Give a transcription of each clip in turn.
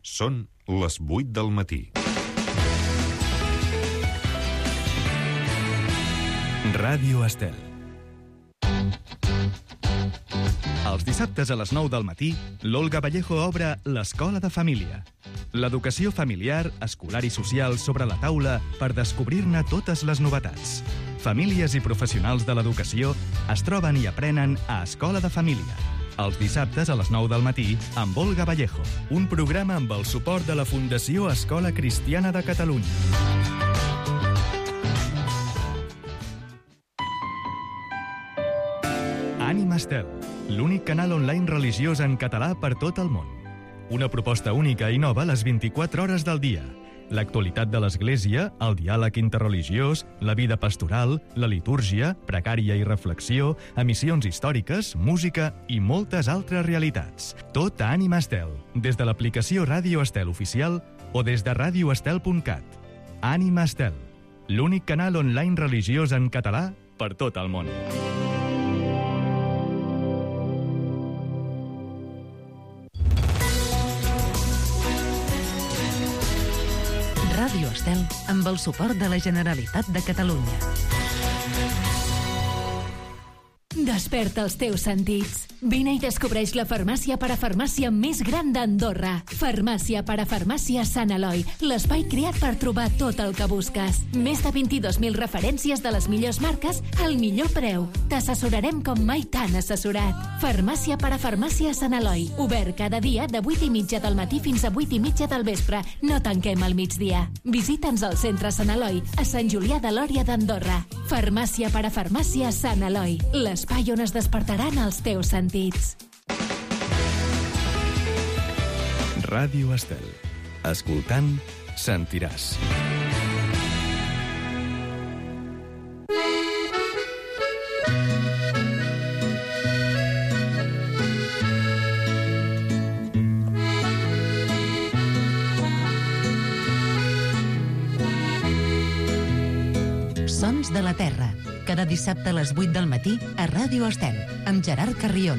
Són les 8 del matí. Ràdio Estel. Els dissabtes a les 9 del matí, l'Olga Vallejo obre l'Escola de Família. L'educació familiar, escolar i social sobre la taula per descobrir-ne totes les novetats. Famílies i professionals de l'educació es troben i aprenen a Escola de Família. Els dissabtes a les 9 del matí amb Olga Vallejo. Un programa amb el suport de la Fundació Escola Cristiana de Catalunya. Ànima Estel, l'únic canal online religiós en català per tot el món. Una proposta única i nova a les 24 hores del dia. L'actualitat de l'Església, el diàleg interreligiós, la vida pastoral, la litúrgia, precària i reflexió, emissions històriques, música i moltes altres realitats. Tot a Ànima Estel, des de l'aplicació Ràdio Estel oficial o des de radioestel.cat. Ànima Estel, l'únic canal online religiós en català per tot el món. Ràdio Estel amb el suport de la Generalitat de Catalunya. Desperta els teus sentits. Vine i descobreix la farmàcia parafarmàcia més gran d'Andorra. Farmàcia parafarmàcia Sant Eloi, l'espai creat per trobar tot el que busques. Més de 22.000 referències de les millors marques al millor preu. T'assessorarem com mai t'han assessorat. Farmàcia parafarmàcia Sant Eloi, obert cada dia de 8:30 del matí fins a 8:30 del vespre. No tanquem al migdia. Visita'ns al centre Sant Eloi, a Sant Julià de Lòria d'Andorra. Farmàcia parafarmàcia Sant Eloi, l'espai on es despertaran els teus sentits. Ràdio Estel. Escoltant, sentiràs. Sons de la Terra. Cada dissabte a les 8 del matí a Ràdio Estel, amb Gerard Carrión.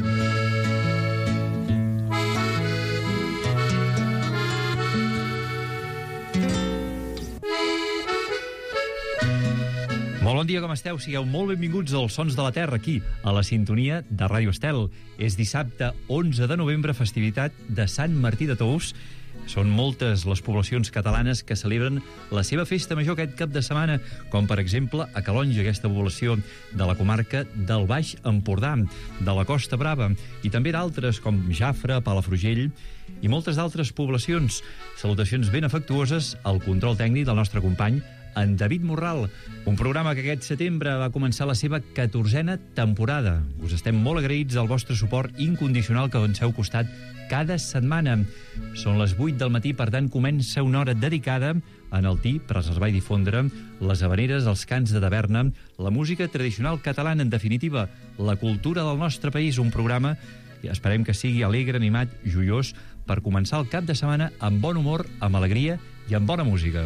Molt bon dia, com esteu? Sigueu molt benvinguts als Sons de la Terra, aquí, a la sintonia de Ràdio Estel. És dissabte 11 de novembre, festivitat de Sant Martí de Tous. Són moltes les poblacions catalanes que celebren la seva festa major aquest cap de setmana, com per exemple a Calonge, aquesta població de la comarca del Baix Empordà, de la Costa Brava, i també d'altres com Jafre, Palafrugell i moltes d'altres poblacions. Salutacions ben afectuoses al control tècnic del nostre company en David Morral, un programa que aquest setembre va començar la seva 14a temporada. Us estem molt agraïts del vostre suport incondicional que ens heu costat cada setmana. Són les 8 del matí, per tant comença una hora dedicada a enaltir, preservar i difondre les havaneres, els cants de taverna, la música tradicional catalana, en definitiva, la cultura del nostre país. Un programa que esperem que sigui alegre, animat, joiós, per començar el cap de setmana amb bon humor, amb alegria i amb bona música.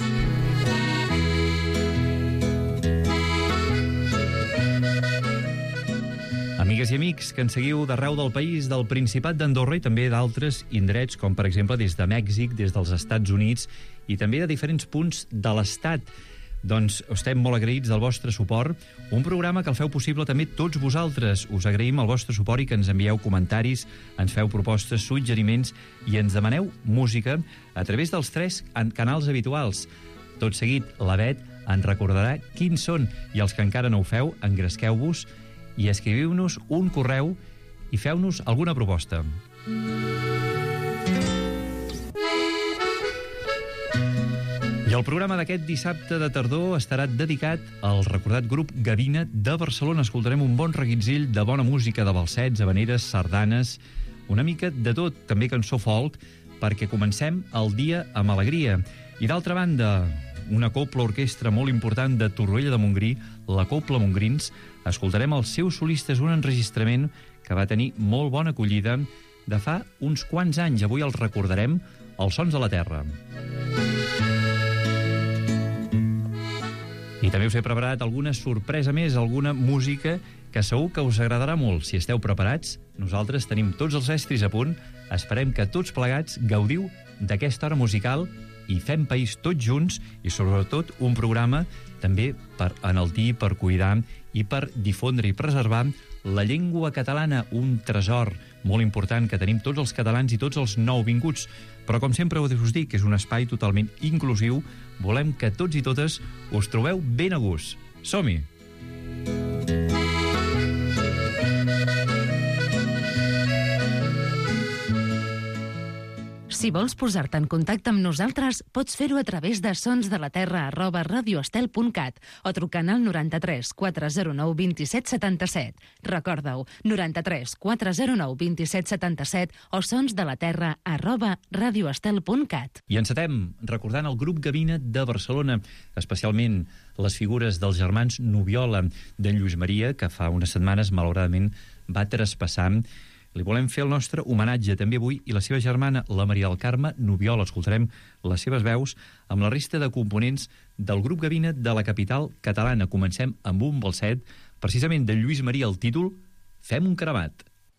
Amigues i amics que ens seguiu d'arreu del país, del Principat d'Andorra i també d'altres indrets, com per exemple des de Mèxic, des dels Estats Units i també de diferents punts de l'Estat. Doncs estem molt agraïts del vostre suport. Un programa que el feu possible també tots vosaltres. Us agraïm el vostre suport i que ens envieu comentaris, ens feu propostes, suggeriments i ens demaneu música a través dels 3 canals habituals. Tot seguit, la Bet ens recordarà quins són i els que encara no ho feu, engresqueu-vos i escriviu-nos un correu i feu-nos alguna proposta. I el programa d'aquest dissabte de tardor estarà dedicat al recordat grup Gavina de Barcelona. Escoltarem un bon reguitzell de bona música, de balsets, havaneres, sardanes, una mica de tot, també cançó folk, perquè comencem el dia amb alegria. I d'altra banda, una copla orquestra molt important de Torroella de Montgrí, la Copla Mongrins. Escoltarem els seus solistes, un enregistrament que va tenir molt bona acollida de fa uns quants anys. Avui els recordarem, els Sons de la Terra. I també us he preparat alguna sorpresa més, alguna música que segur que us agradarà molt. Si esteu preparats, nosaltres tenim tots els estris a punt. Esperem que tots plegats gaudiu d'aquesta hora musical i fem país tots junts i, sobretot, un programa també per enaltir, per cuidar i per difondre i preservar la llengua catalana, un tresor molt important que tenim tots els catalans i tots els nouvinguts. Però, com sempre us dic, és un espai totalment inclusiu. Volem que tots i totes us trobeu ben a gust. Som-hi! Si vols posar-te en contacte amb nosaltres, pots fer-ho a través de sonsdelaterra@radioestel.cat o trucant al 93 409 27 77. Recorda-ho, 93 409 27 77 o sonsdelaterra@radioestel.cat. I encetem recordant el grup Gavina de Barcelona, especialment les figures dels germans Nubiola, d'en Lluís Maria, que fa unes setmanes, malauradament, va traspassar. Li volem fer el nostre homenatge també avui, i la seva germana, la Maria del Carme Nubiola. Escoltarem les seves veus amb la resta de components del grup Gavina de la capital catalana. Comencem amb un balset, precisament de Lluís Maria, el títol Fem un cremat.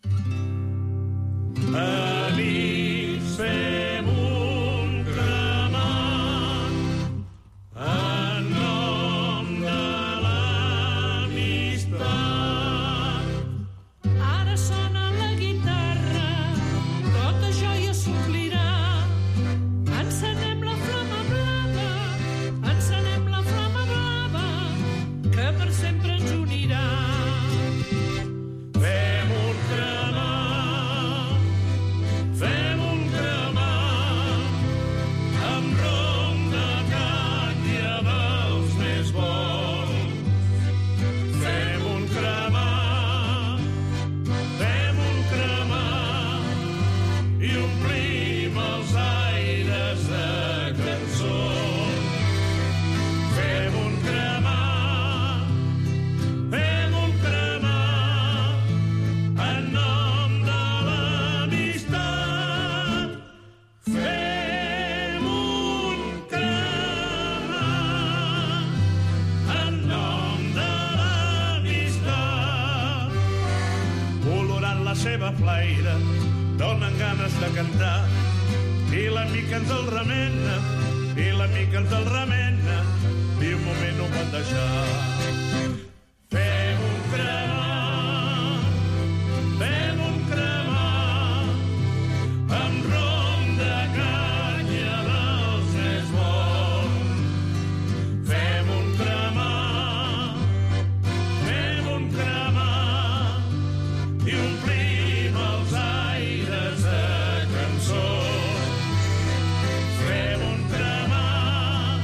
Amics, fem un cremat en nom de l'amistat. Ara sona la guitarra, tot això ja s'omplirà. Encenem la flama blava, encenem la flama blava, que per sempre ens unirà. Fem un cremat, fem un cremat, amb rom de canya dels més bons. Fem un cremat, i omplim els aires de cançons. Fem un cremat, en nom de l'amistat. Fem un cremat, en nom de l'amistat. Olorant la seva flaire, donen ganes de cantar, i l'amic ens el remena, i l'amic ens el remena, i un moment no ho pot deixar. Fem un cremat, amb rom de canya dels més bons. Fem un cremat, i omplim els aires de cançons. Fem un cremat,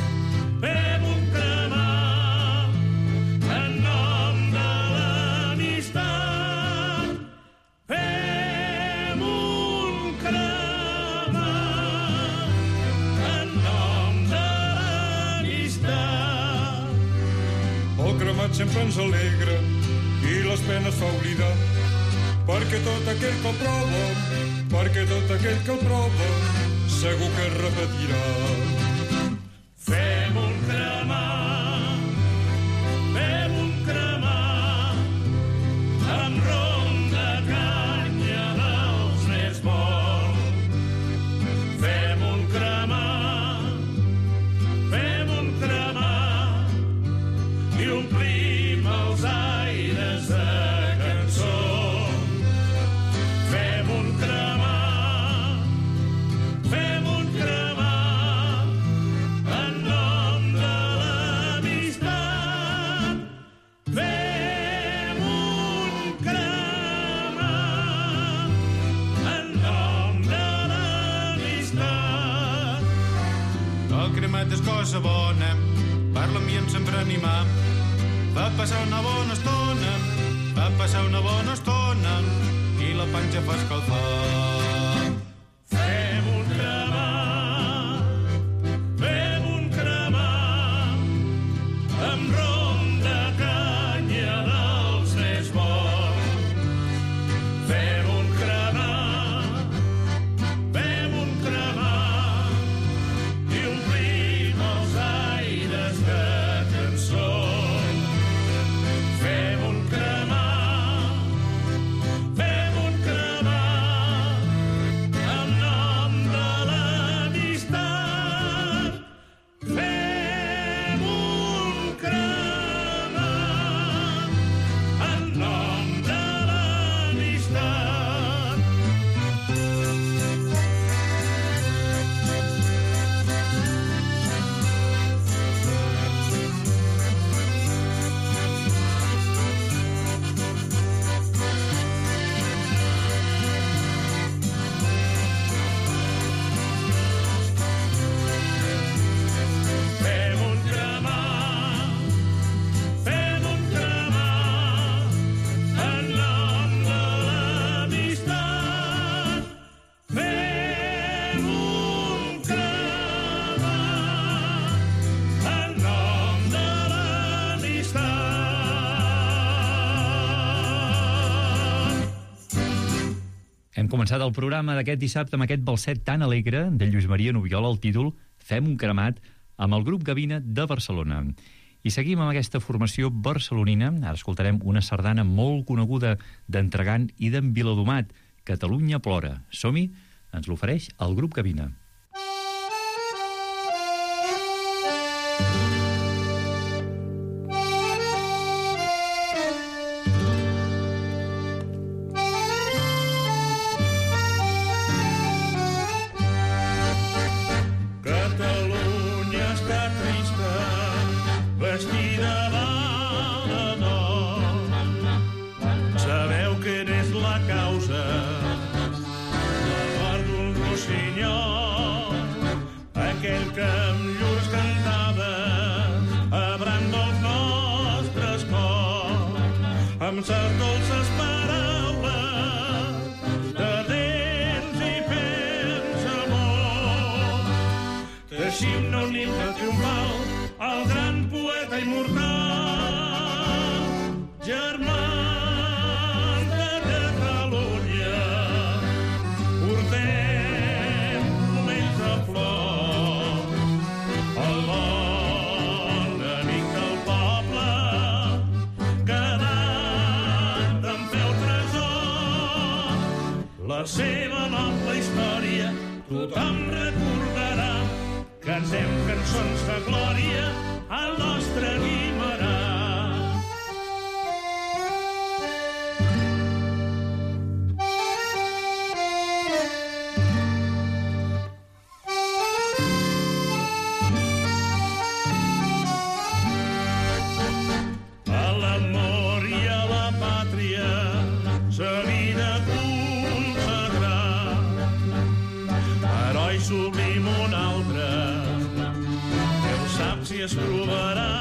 en nom de l'amistat. Fem un cremat, en nom de l'amistat. El cremat sempre ens alegra i les penes fa oblidar, perquè tot aquell que el prova, segur que es repetirà. Fem un cremat, amb rom de canya dels més bons. Fem un cremat, i omplim els aires de cançons. Fem un cremat, en nom de l'amistat. Fem un cremat, en nom de l'amistat. El cremat és cosa bona, per l'ambient sempre animar. Va passar una bona estona, i la panxa fa escalfar. Fem un cremat, amb rom de canya dels més bons. Fem un cremat, i omplim els aires de cançons. Fem un cremat, començat el programa d'aquest dissabte amb aquest balset tan alegre de Lluís Maria Nubiola, el títol Fem un cremat, amb el grup Gavina de Barcelona. I seguim amb aquesta formació barcelonina. Ara escoltarem una sardana molt coneguda d'Entregant i d'en Viladomat, Catalunya plora. Som-hi, ens l'ofereix el grup Gavina. Amb ses dolces paraules de dents i fents amor. Teixim-ne un himne triomfal al gran poeta immortal, germans de Catalunya, portem ells a flor, el bon amic del poble, la seva noble història tothom recordarà. Cantem cançons de glòria al nostre Guimerà. A l'amor i a la pàtria sa vida sublim un altre, Déu sap si es trobarà.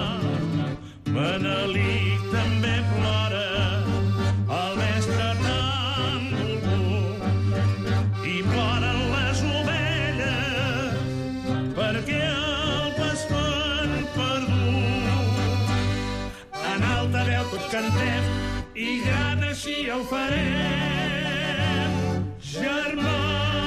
Manelic també plora, el mestre tan volgut, i ploren les ovelles perquè el pastor han perdut. En alta veu tots cantem i gran així el farem, germans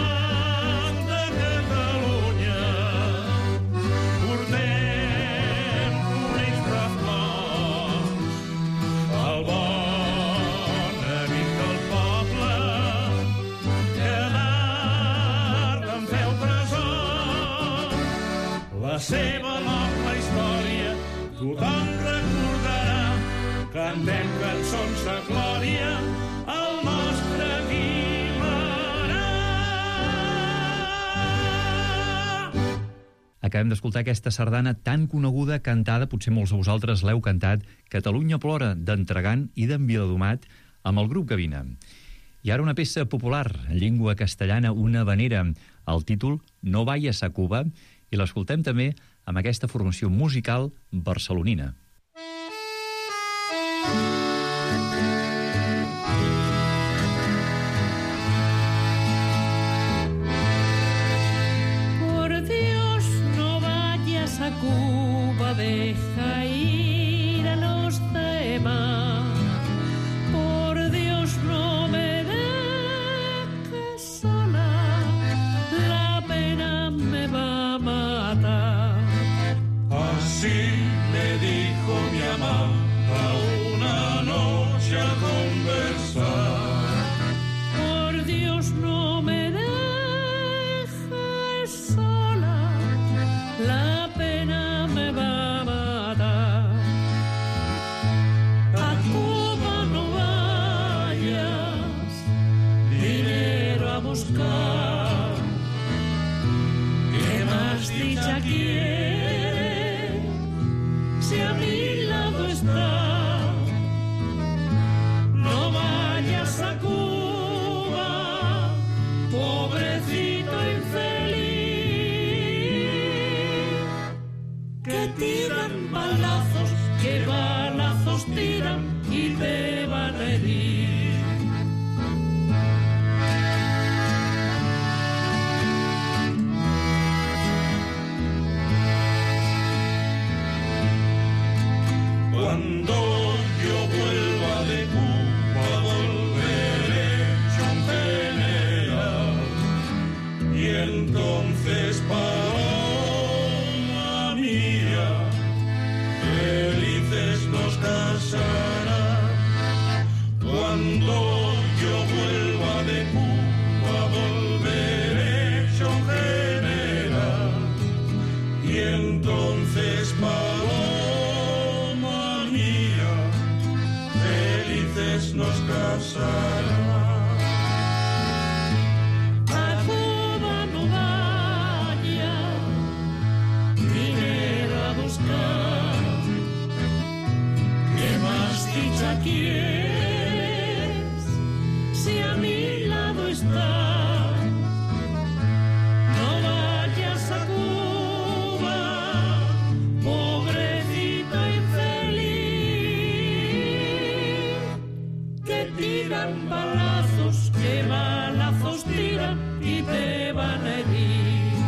la seva noble història tothom recordarà. Cantem cançons de glòria al nostre Guimerà. Acabem d'escoltar aquesta sardana tan coneguda, cantada, potser molts de vosaltres l'heu cantat, Catalunya plora, d'Entregant i d'en Viladomat, amb el grup Gavina. I ara una peça popular, en llengua castellana, una havanera, el títol No vayas a Cuba, i l'escoltem també amb aquesta formació musical barcelonina. Por Dios, no vayas a Cuba, deja ir a los demás. Por Dios, no me dejes sola, la pena me va a matar. Así me dijo mi amada una noche a conversar. Por Dios, no me dejes sola, la pena me va a matar. A Cuba no vayas, dinero a buscar, ¿qué más dicha quiere si a mi lado está? No vayas a Cuba, pobrecito infeliz, que tiran balazos, que balazos tiran y te van a herir. Entonces paloma mía, felices nos casarán. Cuando yo vuelva de Cuba volveré yo general. Y entonces paloma mía, felices nos casarán. ¿Quieres? Si a mi lado estás, no vayas a Cuba, pobrecita infeliz, que tiran balazos, que balazos tiran y te van a herir.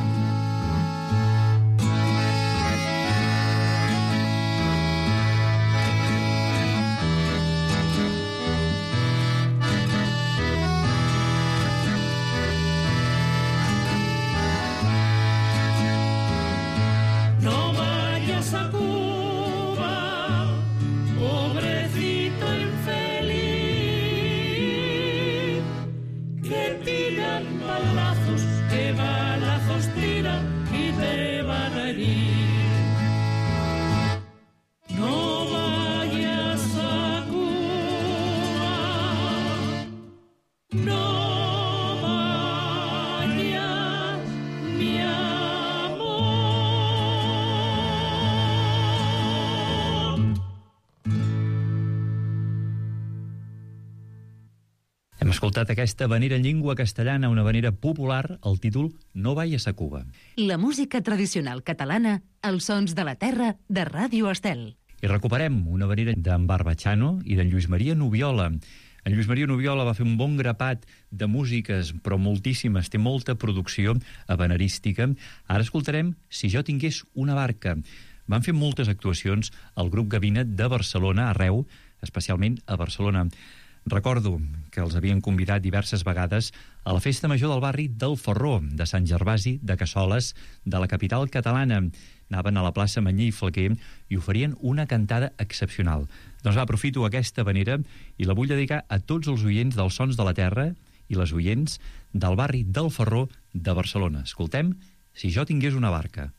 Hem escoltat aquesta havanera en llengua castellana, una havanera popular, el títol No vayas a Cuba. La música tradicional catalana, els sons de la terra, de Ràdio Estel. I recuperem una havanera d'en Barbachano i d'en Lluís Maria Nubiola. En Lluís Maria Nubiola va fer un bon grapat de músiques, però moltíssimes, té molta producció havanerística. Ara escoltarem Si jo tingués una barca. Van fer moltes actuacions al grup Gabinet de Barcelona, arreu, especialment a Barcelona. Recordo que els havien convidat diverses vegades a la festa major del barri del Ferró, de Sant Gervasi de Cassoles, de la capital catalana. Anaven a la plaça Mañé i Flaquer i oferien una cantada excepcional. Doncs aprofito aquesta havanera i la vull dedicar a tots els oients dels Sons de la Terra i les oients del barri del Ferró de Barcelona. Escoltem Si jo tingués una barca.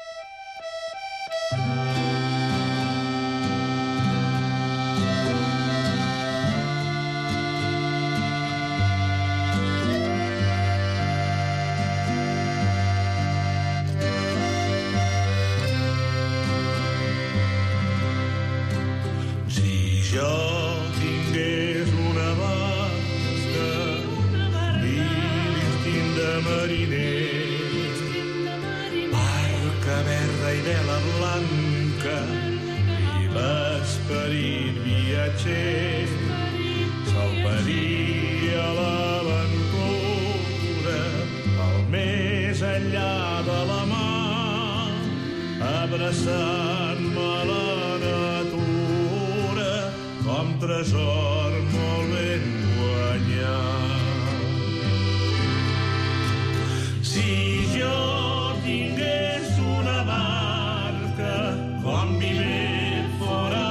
Salvaria l'aventura al més enllà de la mar, abraçant-me a la natura com tresor molt ben guanyat. Si jo tingués una barca com Viver fora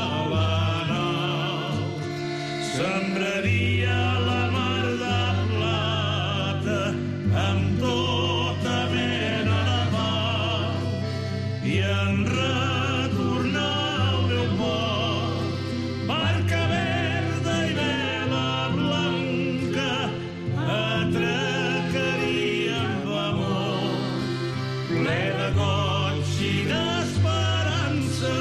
sembraria la mar de plata amb tota mena de pau i en retornar al meu port, barca verda i vela blanca, atracaria amb amor, ple de goig i d'esperança.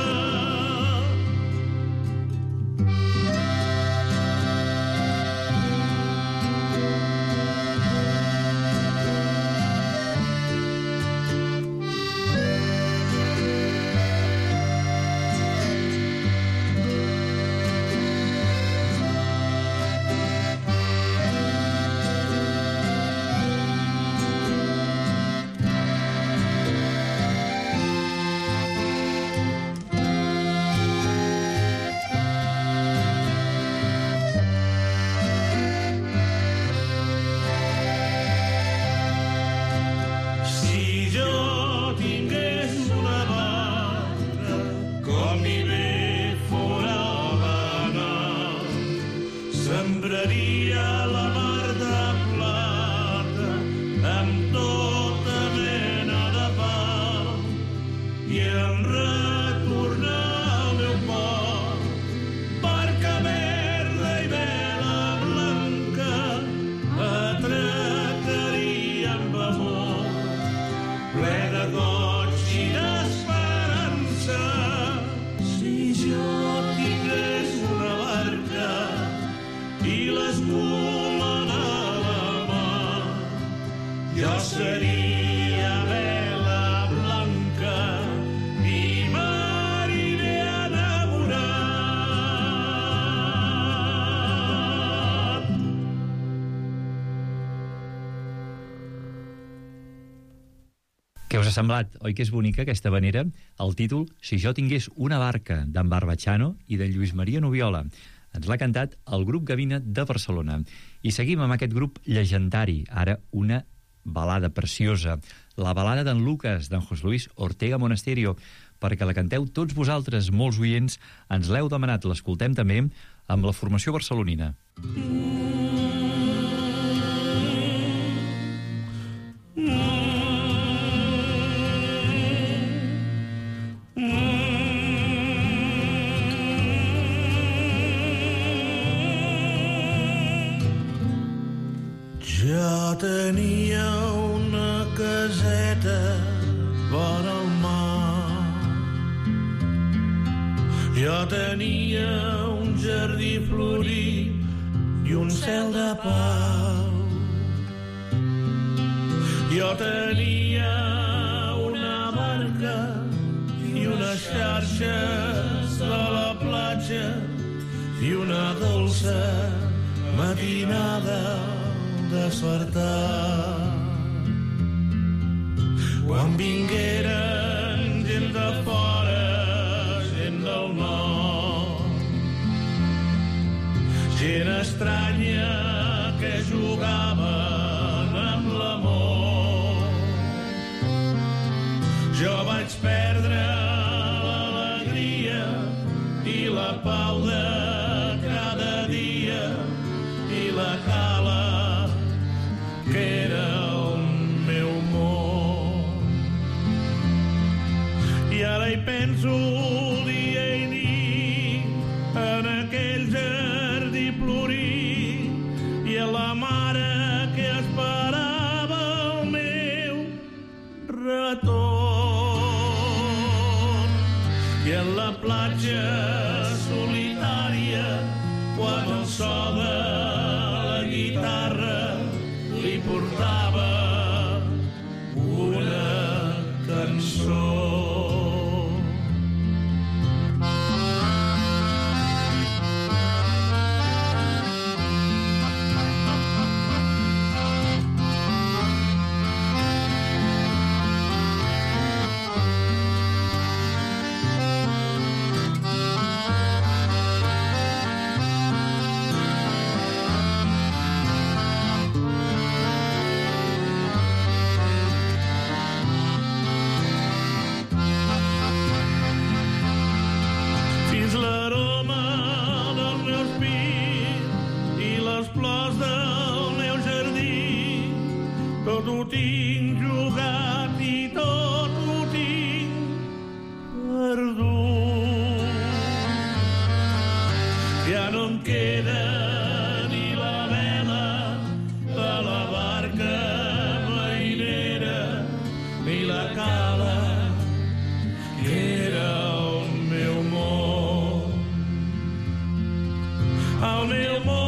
ple de goig i d'esperança. Si jo tingués una barca i l'escuma de la mà, jo seria vela blanca i mariner enamorat. Què us ha semblat? Oi que és bonica aquesta havanera? El títol, Si jo tingués una barca, d'en Barbachano i de Lluís Maria Nubiola. Ens l'ha cantat el grup Gavina de Barcelona. I seguim amb aquest grup llegendari, ara una balada preciosa, la balada d'en Lucas, d'en José Luis Ortega Monasterio, perquè la canteu tots vosaltres, molts oients, ens l'heu demanat, l'escoltem també amb la formació barcelonina. Jo tenia una caseta vora el mar. Jo tenia un jardí florit i un cel de pau. Jo tenia una barca i unes xarxes a la platja i una dolça matinada despertar. Quan vingueren gent de fora, gent del nord, gent estranya que jugaven amb l'amor. Jo vaig perdre l'alegria i la pau de cada dia i la cala que era el meu món. I ara hi penso dia i nit en aquell jardí florit i a la mare que esperava el meu retorn. I en la platja solitària quan el so de la guitarra li portava una cançó. Tot ho tinc jugat i tot ho tinc perdut. Ja no em queda ni la vela de la barca marinera ni la cala que era el meu món. El meu món.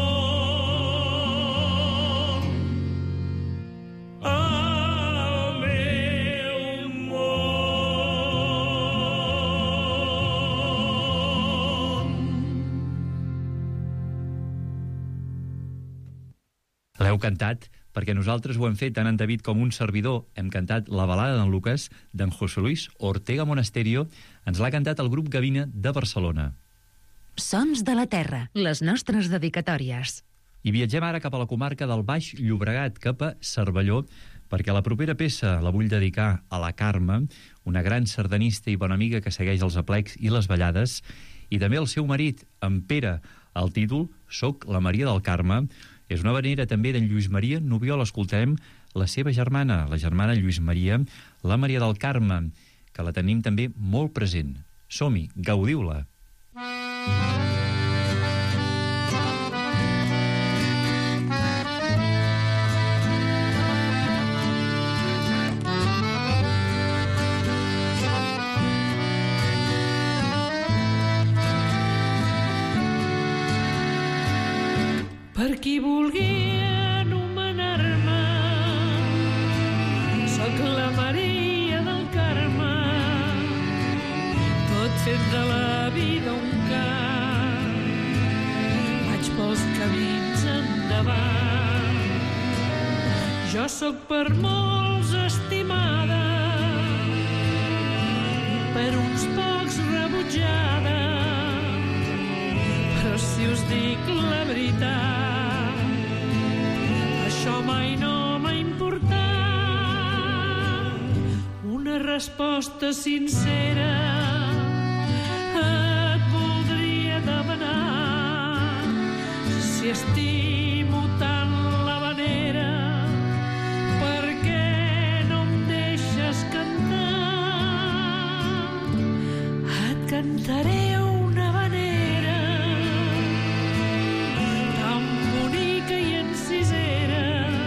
L'heu cantat perquè nosaltres ho hem fet, tant en David com un servidor. Hem cantat la balada d'en Lucas, d'en José Luis Ortega Monasterio. Ens l'ha cantat el grup Gavina de Barcelona. Sons de la terra, les nostres dedicatòries. I viatgem ara cap a la comarca del Baix Llobregat, cap a Cervelló, perquè la propera peça la vull dedicar a la Carme, una gran sardanista i bona amiga que segueix els aplecs i les ballades, i també al seu marit, en Pere. El títol, Soc la Maria del Carme, és una havanera també d'en Lluís Maria Nubiola. Escoltem la seva germana, la germana Lluís Maria, la Maria del Carme, que la tenim també molt present. Som-hi, gaudiu-la. qui vulgui anomenar-me. Soc la Maria del Carme, tot fet de la vida un cant. Vaig pels camins endavant. Jo sóc per molts estimada, per uns pocs rebutjada, però si us dic la veritat, això mai no m'ha importat. Una resposta sincera et voldria demanar, si estimo tant l'havanera, per què no em deixes cantar? Et cantaré una havanera tan bonica i encisera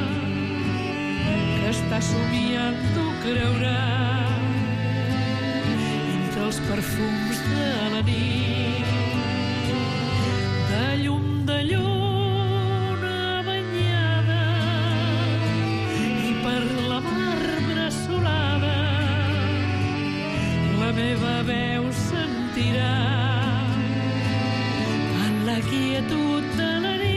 que està somiant, tu creuràs, entre els perfums de la nit, de llum de lluna banyada, i per la mar bressolada la meva veu sentirà en la quietud de la nit.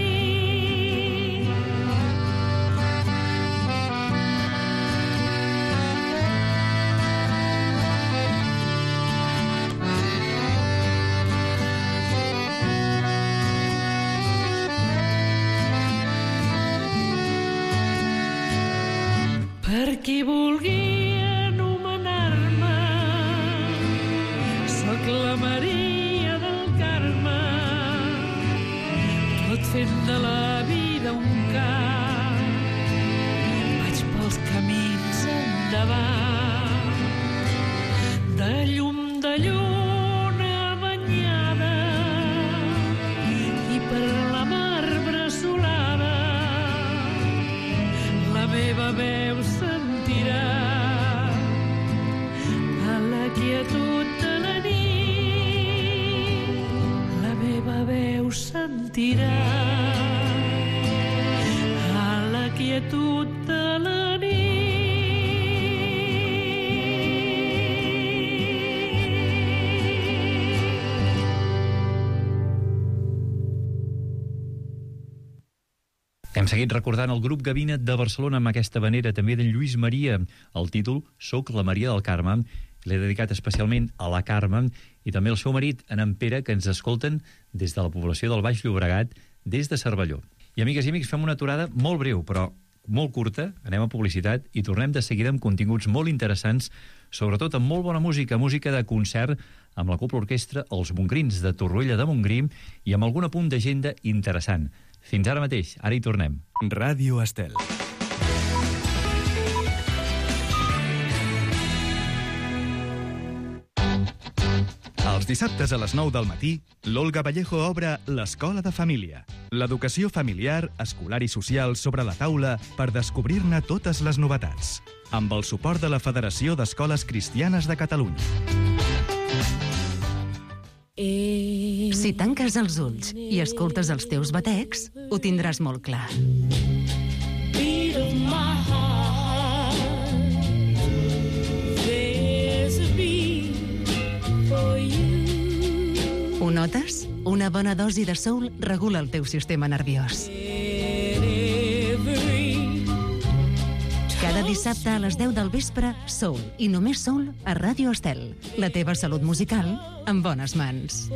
Per qui vulgui anomenar-me, soc la Maria del Carme, tot fent de la vida un cant. Vaig pels camins endavant, de llum de lluna banyada, i per la mar bressolada la meva veu sentirà a la quietud de la nit. La meva veu sentirà a la quietud de la nit. Hem seguit recordant el grup Gabinet de Barcelona amb aquesta havanera també d'en Lluís Maria. El títol, Soc la Maria del Carme. L'he dedicat especialment a la Carme i també al seu marit, en Pere, que ens escolten des de la població del Baix Llobregat, des de Cervelló. I amigues i amics, fem una aturada molt breu, però molt curta. Anem a publicitat i tornem de seguida amb continguts molt interessants, sobretot amb molt bona música, música de concert, amb la Cobla Orquestra Els Mongrins de Torroella de Montgrí i amb algun apunt d'agenda interessant. Fins ara mateix, ara hi tornem. Ràdio Estel. Els dissabtes a les 9 del matí, l'Olga Vallejo obre l'Escola de Família. L'educació familiar, escolar i social sobre la taula per descobrir-ne totes les novetats. Amb el suport de la Federació d'Escoles Cristianes de Catalunya. Si tanques els ulls i escoltes els teus batecs, ho tindràs molt clar. Ho notes? Una bona dosi de soul regula el teu sistema nerviós. Cada dissabte a les 10 del vespre, soul i només soul a Ràdio Estel. La teva salut musical en bones mans.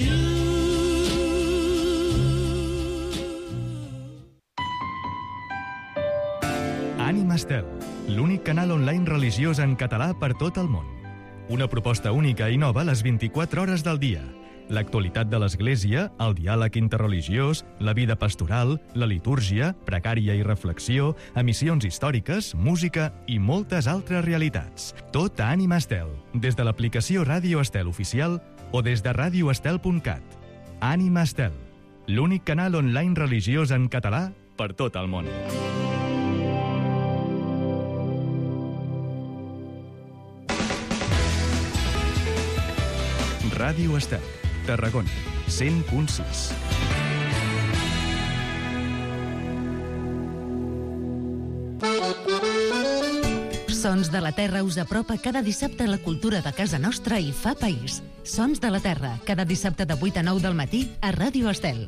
Ànima Estel, l'únic canal online religiós en català per tot el món. Una proposta única i nova a les 24 hores del dia. L'actualitat de l'Església, el diàleg interreligiós, la vida pastoral, la litúrgia, precària i reflexió, emissions històriques, música i moltes altres realitats. Tot a Ànima Estel, des de l'aplicació Ràdio Estel oficial o des de radioestel.cat. Ànima Estel, l'únic canal online religiós en català per tot el món. Ràdio Estel, Tarragona, 100.6. Sons de la Terra us apropa cada dissabte a la cultura de casa nostra i fa país. Sons de la Terra, cada dissabte de 8 a 9 del matí a Ràdio Estel.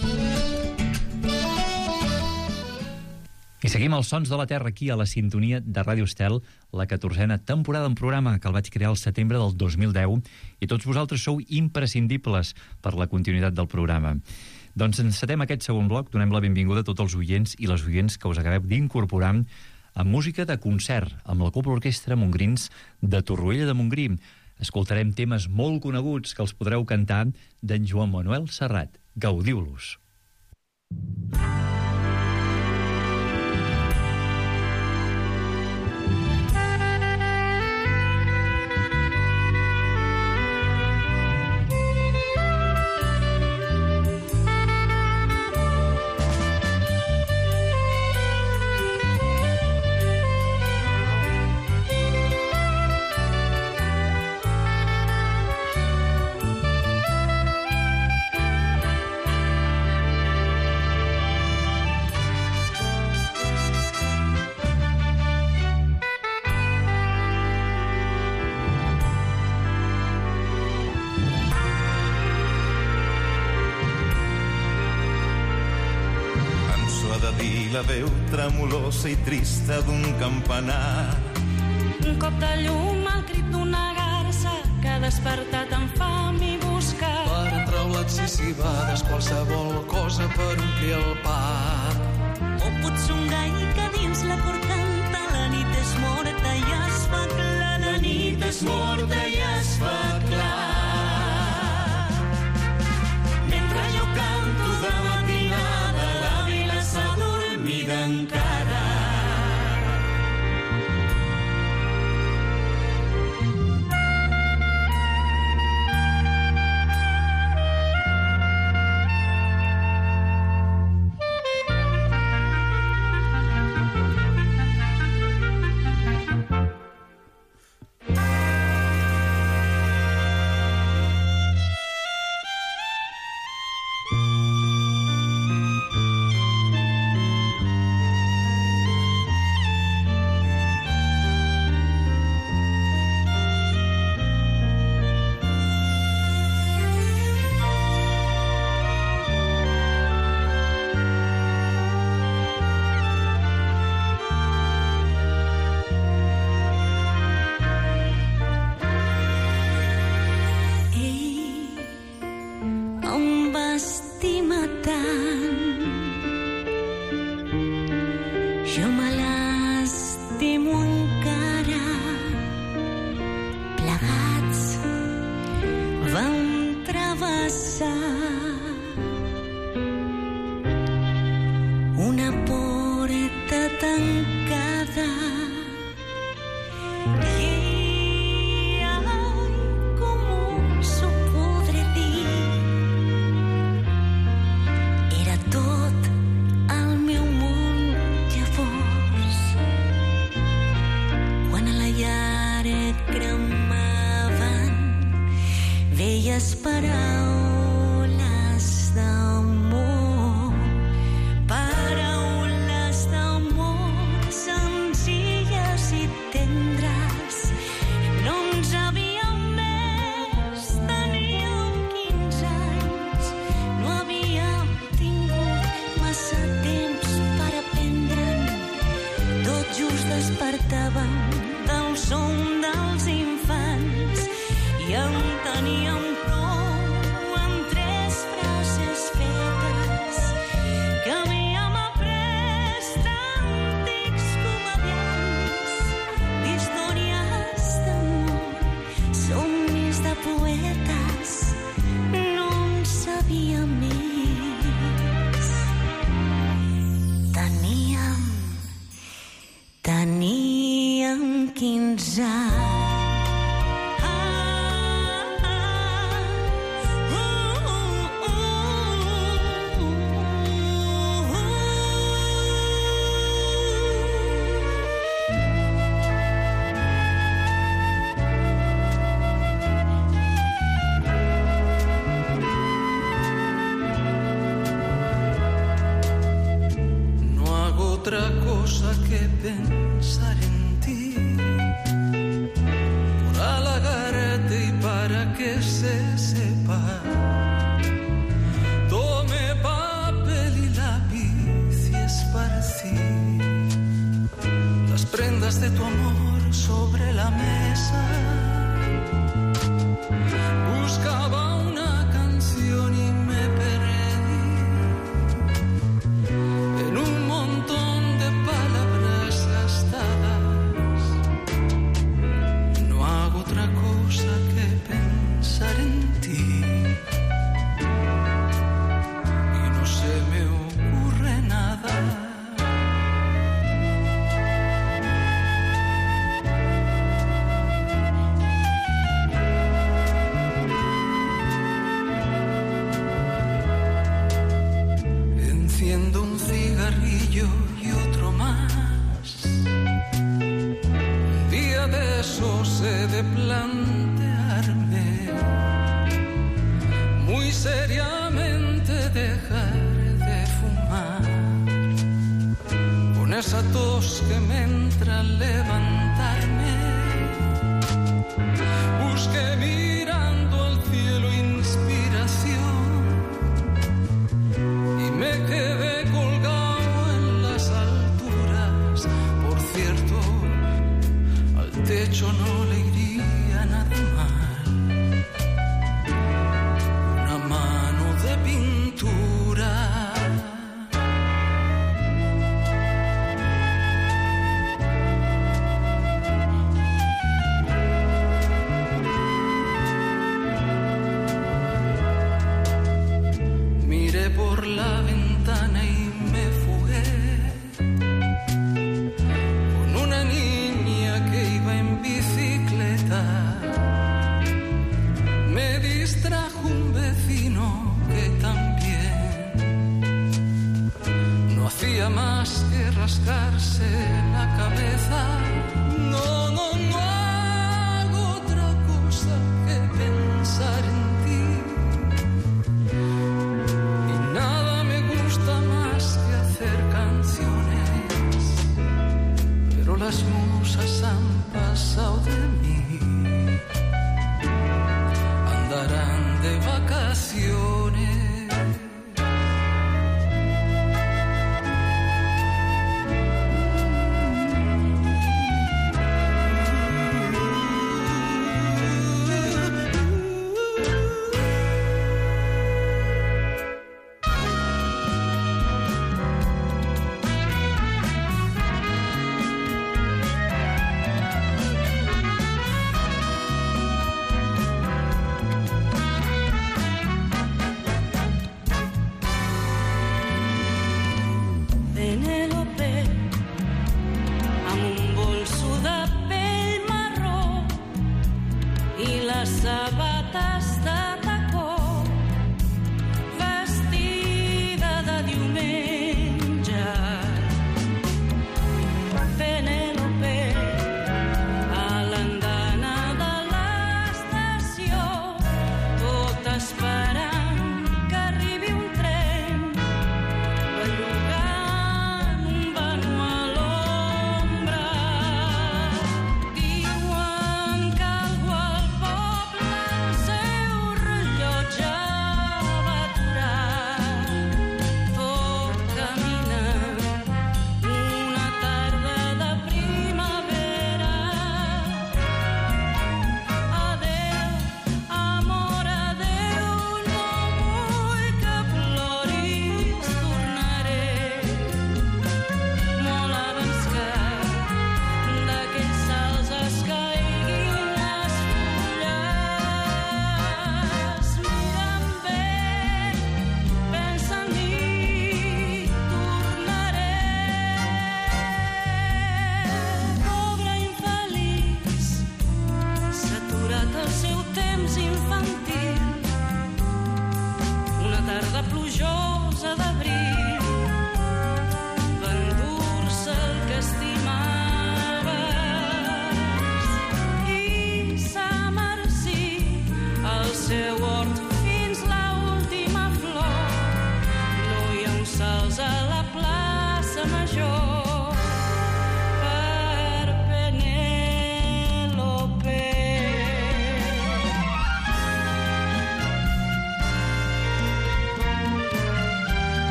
I seguim els Sons de la Terra aquí a la sintonia de Ràdio Estel, la 14a temporada en programa que el vaig crear al setembre del 2010 i tots vosaltres sou imprescindibles per la continuïtat del programa. Doncs encetem aquest segon bloc, donem la benvinguda a tots els oients i les oients que us acabeu d'incorporar amb música de concert, amb la Cobla Orquestra Montgrins de Torroella de Montgrí. Escoltarem temes molt coneguts que els podreu cantar d'en Joan Manuel Serrat. Gaudiu-los! La veu tremolosa i trista d'un campanar. Un cop de llum al crit d'una garça que ha despertat amb fam i busca. Per entraulats i cibades, qualsevol cosa per omplir el parc. O potser un gall que dins la cor canta. La nit és morta i es fa clar. La nit és morta i es fa clar. Mentre jo canto de matinada, la vila s'ha dormit encara. Teníem 15 anys. No hago otra cosa que pensar en ti. se sepa. Tome papel y lápiz y esparcí las prendas de tu amor sobre la mesa. Buscaba una canción y me perdí en un montón de palabras gastadas. No hago otra cosa que pensar en ti y no se me ocurre nada. Enciendo un cigarrillo y otro más. Un día de esos he de plantearme muy seriamente dejar de fumar. Con esa tos que me entra al levantarme, busqué mirando al cielo inspiración. Me quedé colgado en las alturas. Por cierto, al techo no le iría nada mal una mano de pintura. Miré por la ventana y me fugué con una niña que iba en bicicleta. Me distrajo un vecino que también no hacía más que rascarse la cabeza. No, no, no hago otra cosa que pensar en ti. Nada me gusta más que hacer canciones, pero las musas han pasado de mí. Andarán de vacaciones.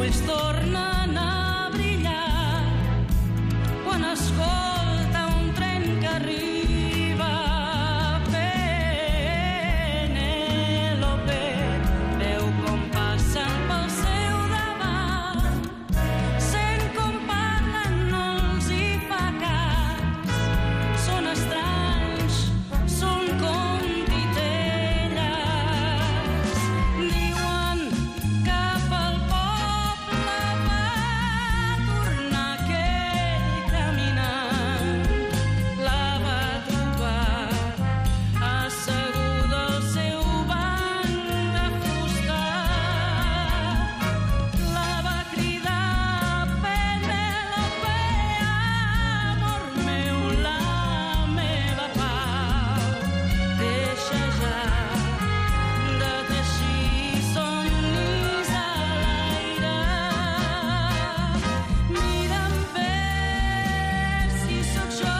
ulls tornen a brillar quan escolta un tren que arriba. Penélope veu com passen pel seu davant, sent com parlen, no els hi fa cas. Són estranys, són com titelles. Diuen que pel poble va tornar aquell caminant. La va trobar asseguda al seu banc de fusta. La va cridar: Penélope, amor meu, la meva pau. Deixa ja de teixir somnis a l'aire. Mira'm bé si sóc jo.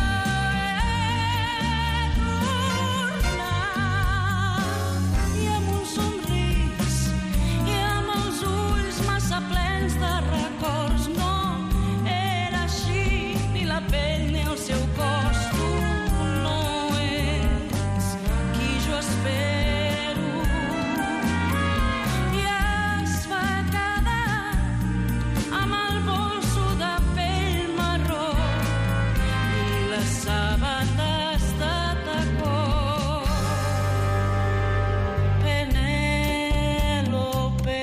I amb un somrís i amb els ulls massa plens de records. No era així, ni la pell ni el seu cos. Tu no ets qui jo espero. I es va quedar amb el bolso de pell marró i les sabates de tacó. Penélope.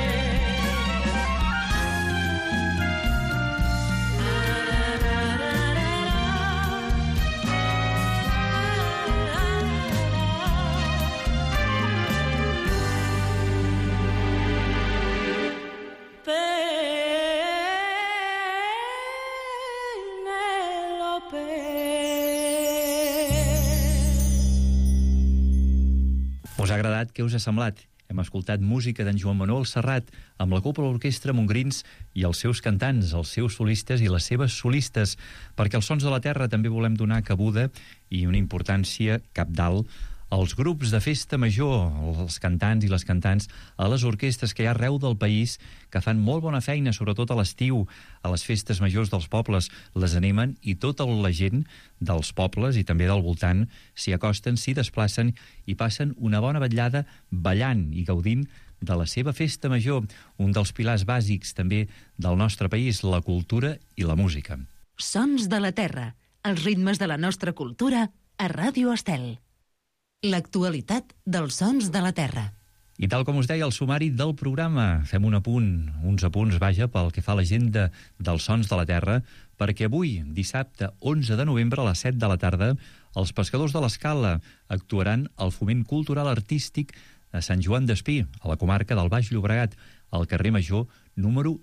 Us ha agradat? Què us ha semblat? Hem escoltat música d'en Joan Manuel Serrat amb la Cobla Orquestra Montgrins i els seus cantants, els seus solistes i les seves solistes, perquè als Sons de la Terra també volem donar cabuda i una importància cabdal als grups de festa major, els cantants i les cantants, a les orquestres que hi ha arreu del país, que fan molt bona feina, sobretot a l'estiu, a les festes majors dels pobles, les animen i tota la gent dels pobles i també del voltant s'hi acosten, s'hi desplacen i passen una bona vetllada ballant i gaudint de la seva festa major, un dels pilars bàsics també del nostre país, la cultura i la música. Sons de la Terra, els ritmes de la nostra cultura a Ràdio Estel. L'actualitat dels Sons de la Terra. I tal com us deia el sumari del programa, fem un apunt, uns apunts, vaja, pel que fa a l'agenda dels Sons de la Terra, perquè avui, dissabte 11 de novembre a les 7 de la tarda, els pescadors de l'Escala actuaran al Foment Cultural Artístic a Sant Joan d'Espí, a la comarca del Baix Llobregat, al carrer Major, número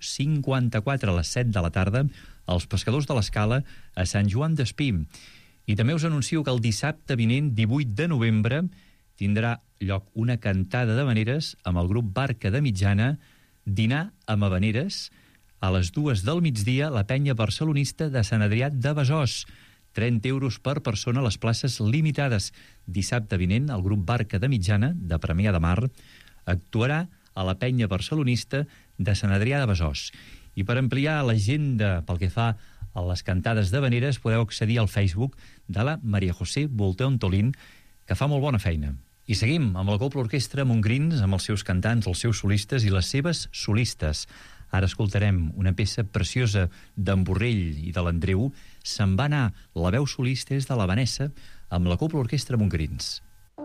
54, a les 7 de la tarda, els pescadors de l'Escala a Sant Joan d'Espí. I també us anuncio que el dissabte vinent, 18 de novembre, tindrà lloc una cantada d'havaneres amb el grup Barca de Mitjana, dinar amb havaneres, a les 2 del migdia, la penya barcelonista de Sant Adrià de Besòs. 30 euros per persona a les places limitades. Dissabte vinent, el grup Barca de Mitjana, de Premià de Mar, actuarà a la penya barcelonista de Sant Adrià de Besòs. I per ampliar l'agenda pel que fa a les cantades d'havaneres, podeu accedir al Facebook de la Maria José Volteón Tolín, que fa molt bona feina. I seguim amb la Cobla Orquestra Montgrins, amb els seus cantants, els seus solistes i les seves solistes. Ara escoltarem una peça preciosa d'en Borrell i de l'Andreu. Se'n va anar, la veu solista és de la Vanessa, amb la Cobla Orquestra Montgrins.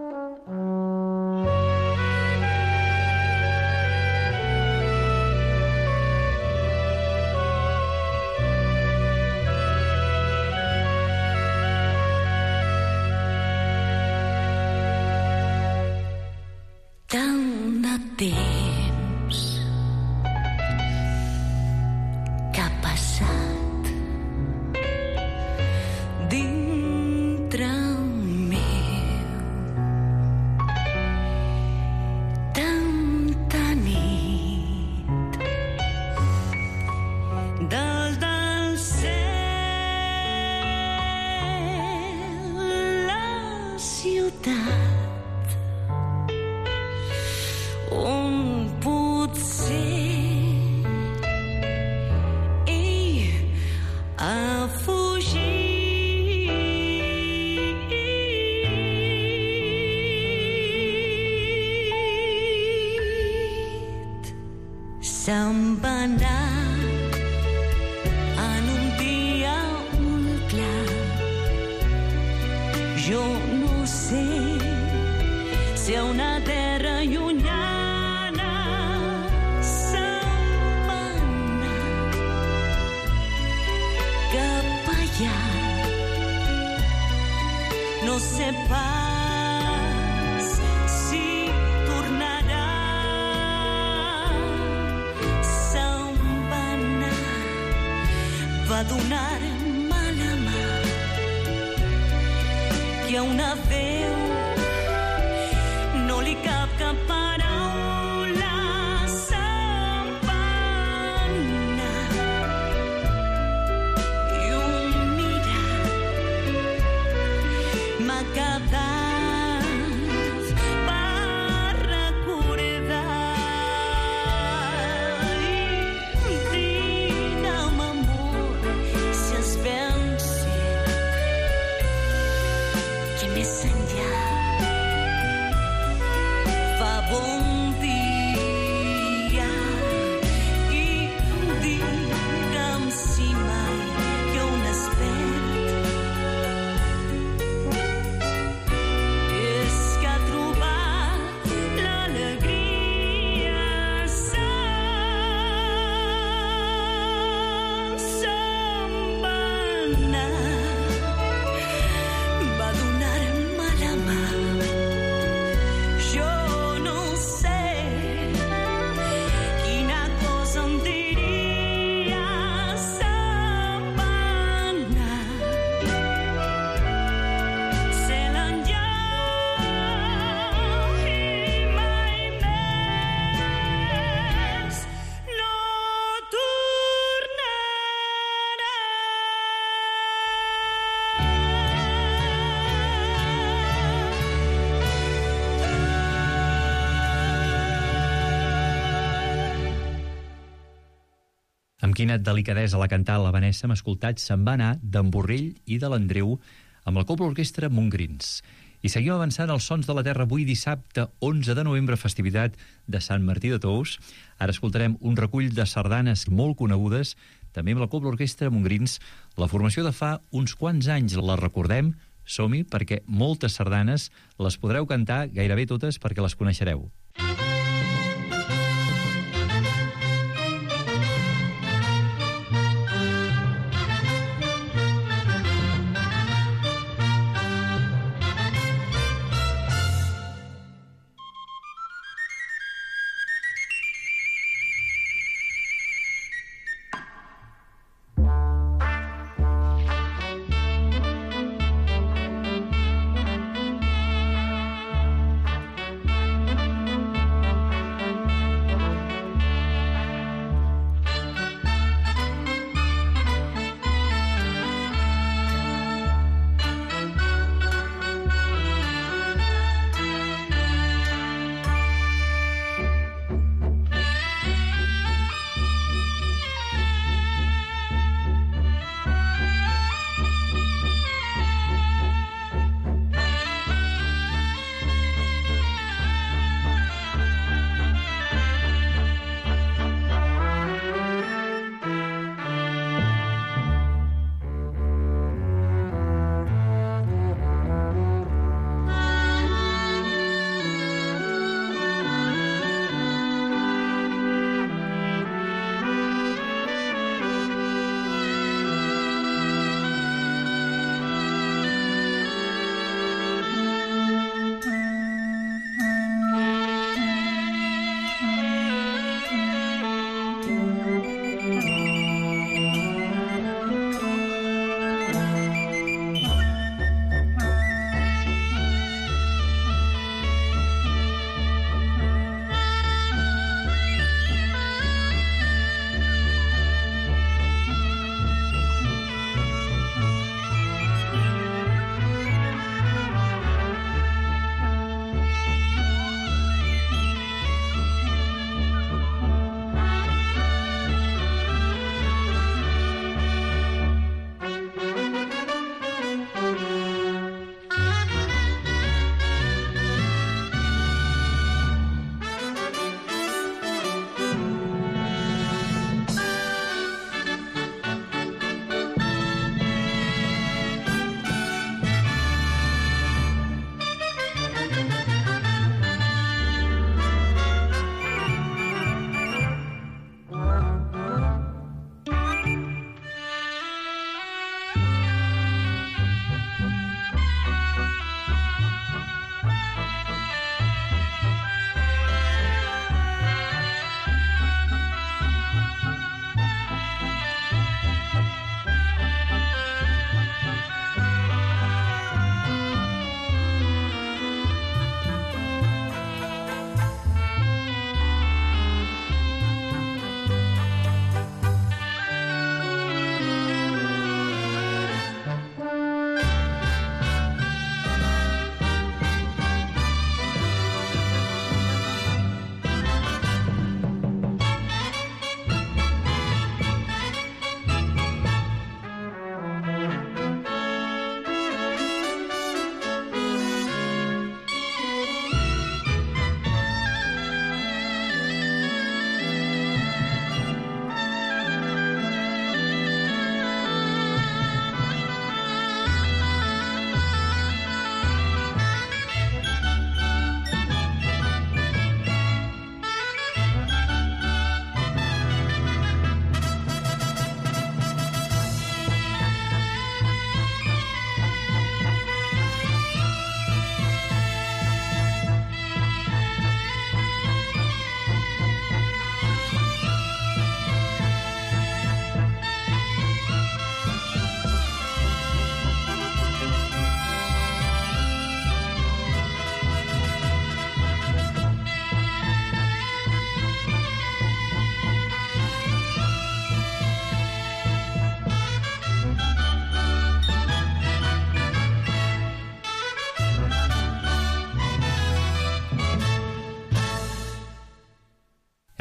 Tant de temps que ha passat dintre meu, tanta nit del cel, la ciutat on potser se'n va anar en un dia molt clar. Jo no sé si a una terra llunyana se'n va anar cap allà. No sé pas si tornarà. Se'n va anar, va donar-me la mà, que a una veu no li cap cap paraula. Se'n va anar i un mirar m'ha quedat per recordar. I digue'm, amor, si és ben cert que més enllà fa bon dia. I digue'm si mai que on es perd és que ha trobat l'alegria. Se'n va anar, va donar-me la mà. Jo no sé quina cosa em diria. Se'n va anar, cel enllà i mai més no tornarà. Amb quina delicadesa l'ha cantat la Vanessa, hem escoltat Se'n va anar d'en Borrell i de l'Andreu amb la Cobla Orquestra Montgrins. I seguim avançant als sons de la terra avui dissabte 11 de novembre, festivitat de Sant Martí de Tous. Ara escoltarem un recull de sardanes molt conegudes, també amb la Cobla Orquestra Montgrins, la formació de fa uns quants anys. La recordem, som-hi, perquè moltes sardanes les podreu cantar, gairebé totes, perquè les coneixereu.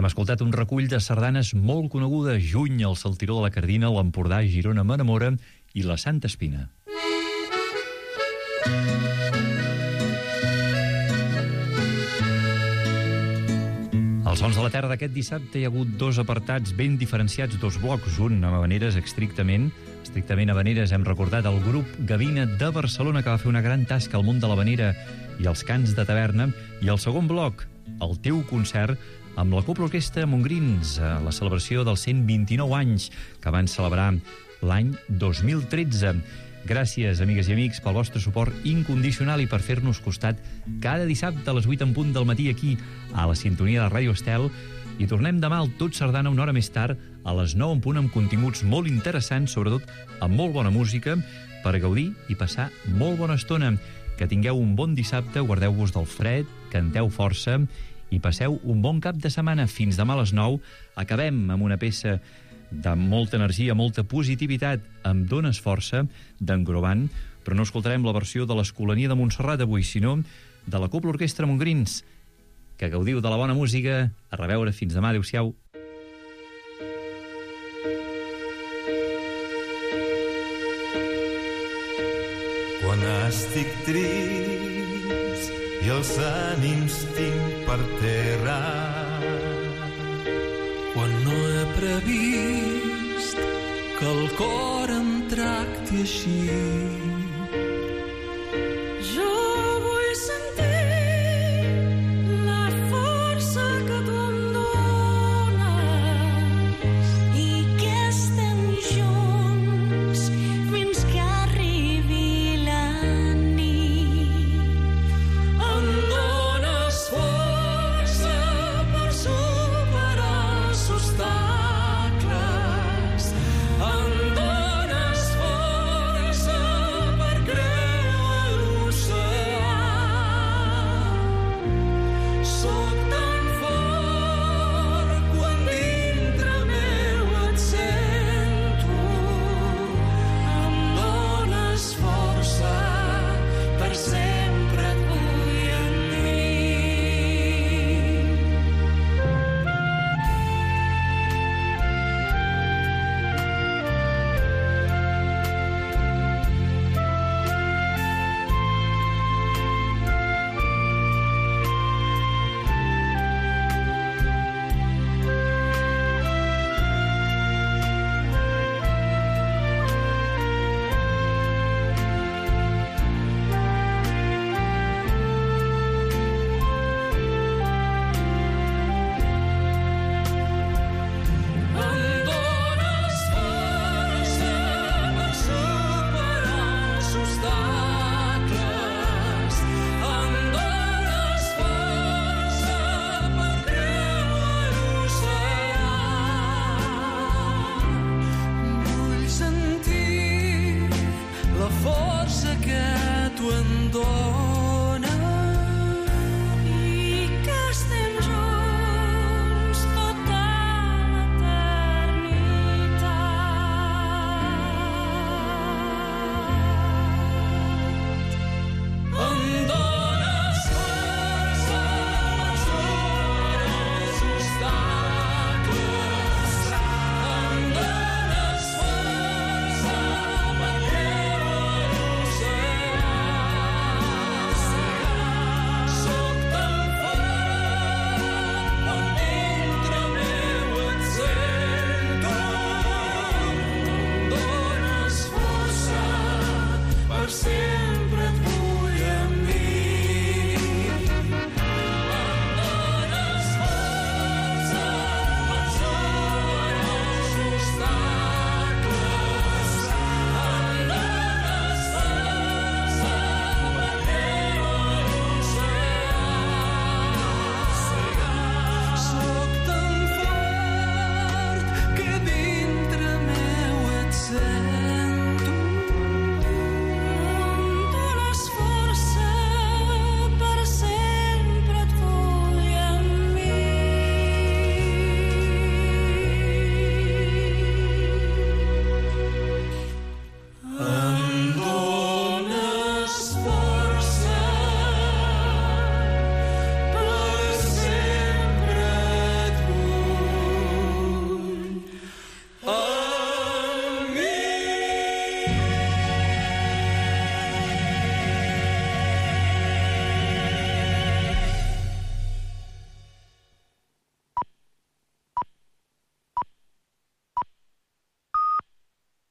escoltat un recull de sardanes molt conegudes: Juny, el Saltiró de la Cardina, l'Empordà, Girona m'enamora i la Santa Espina. Als Sons de la Terra d'aquest dissabte hi ha hagut dos apartats ben diferenciats, dos blocs, un amb havaneres estrictament havaneres. Hem recordat el grup Gavina de Barcelona, que va fer una gran tasca al món de l'havanera i els cants de taverna, i el segon bloc, el teu concert, amb la Cobla Orquestra Montgrins, a la celebració dels 129 anys que van celebrar l'any 2013. Gràcies, amigues i amics, pel vostre suport incondicional i per fer-nos costat cada dissabte a les 8 en punt del matí aquí, a la sintonia de Ràdio Estel. I tornem demà al Tot Sardana una hora més tard, a les 9 en punt, amb continguts molt interessants, sobretot amb molt bona música, per gaudir i passar molt bona estona. Que tingueu un bon dissabte, guardeu-vos del fred, canteu força i passeu un bon cap de setmana. Fins demà a les 9. Acabem amb una peça de molta energia, molta positivitat, amb Dones Força, d'en Groban, però no escoltarem la versió de l'Escolania de Montserrat avui, sinó de la Cobla Orquestra Montgrins. Que gaudiu de la bona música. A reveure, fins demà, adéu-siau. Quan estic trist i els ànims tinc per terra, quan no he previst que el cor em tracti així,